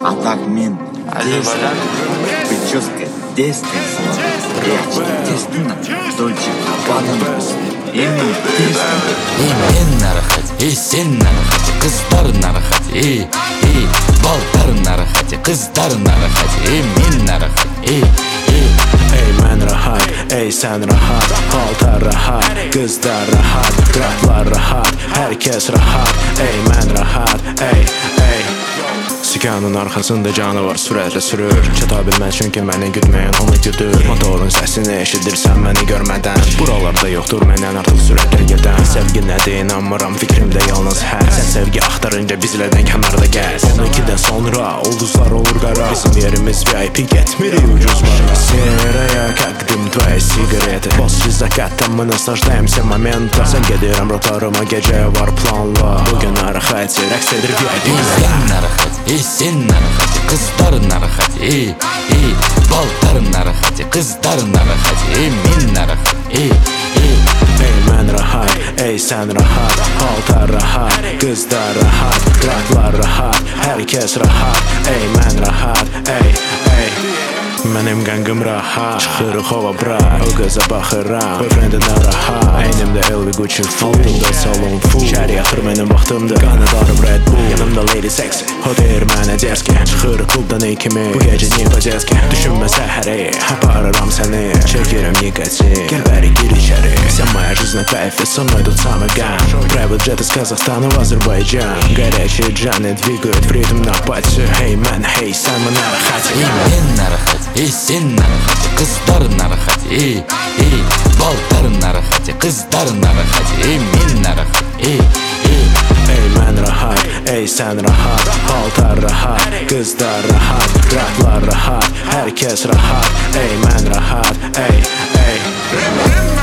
А так мен прическа детская слова. Прячки тестина, Дольче Габбана. Эми тестина. Мен нарахат, сен нарахат, қыздар нарахат, балдар нарахат, қыздар нарахат, мен нарахат, Ey mən rahat, ey sən rahat, paltar rahat, qızlar rahat, qraflar rahat, hər kəs rahat, ey mən rahat, ey. Sikanın arxasında canavar sürətlə sürür, çata bilməz çünki məni güdməyən onu güdür. Motorun səsini eşidirsən məni görmədən, buralarda yoxdur məndən artıq sürətlə gedən. Sevgi nədir inanmıram, fikrimdə yalnız hər. Sən sevgi axtarınca bizlərdən kənarda gəz. 12-dən sonra ulduzlar olur qara, bizim yerimiz VIP, getmirik ucuz bara. Seraya kakdim твои сигареты, после заката мы наслаждаемся моментом. Sən gedirəm rotarıma, gecəyə var planla, bugün narahat, rəqs edir VIP. Sen narahati, қыздар narahati, balдар narahati, қыздар narahati, men narahati, Ey mən rahat, ey sən rahat, paltar rahat, qızlar rahat, qraflar rahat, hər kəs rahat, ey mən rahat, ey. Mənim qəngim rahat, çıxırıq hava brak, o qıza baxıram, boyfriendinə rahat. Əynimdə LV Gucci full, altında salon full, şəhər yatır mənim vaxtımdır, qanadarım Red Bull, yanımda lady sexy, o deyir mənə deski, çıxırıq klubdan ey kimi, bu gecə nipaceski. Düşünmə səhəri, aparıram səni, çəkirəm nikotin, gəbəri gir içəri. Вся моя жизнь на кайфе, со мной тут самый гам. Private jet из Казахстана в Азербайджан, горячие джаны двигают в ритм на пати. Эй, мэн, эй, sən mən narahati. Men narahati, sen narahati, қыздар narahati, balдар narahati, қыздар narahati, men narahati, Ey mən rahat, ey sən rahat, paltar rahat, qızlar rahat, qraflar rahat, hər kəs rahat, ey mən rahat, ey.